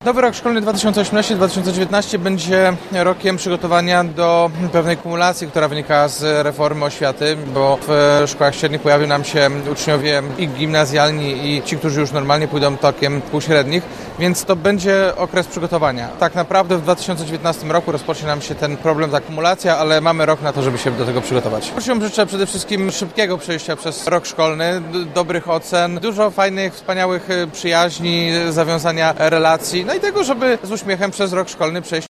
Nowy rok szkolny 2018-2019 będzie rokiem przygotowania do pewnej kumulacji, która wynika z reformy oświaty, bo w szkołach średnich pojawią nam się uczniowie i gimnazjalni, i ci, którzy już normalnie pójdą tokiem półśrednich, więc to będzie okres przygotowania. Tak naprawdę w 2019 roku rozpocznie nam się ten problem, ta kumulacja, ale mamy rok na to, żeby się do tego przygotować. Prosiłbym, życzę przede wszystkim szybkiego przejścia przez rok szkolny, dobrych ocen, dużo fajnych, wspaniałych przyjaźni, zawiązania relacji, no i tego, żeby z uśmiechem przez rok szkolny przejść.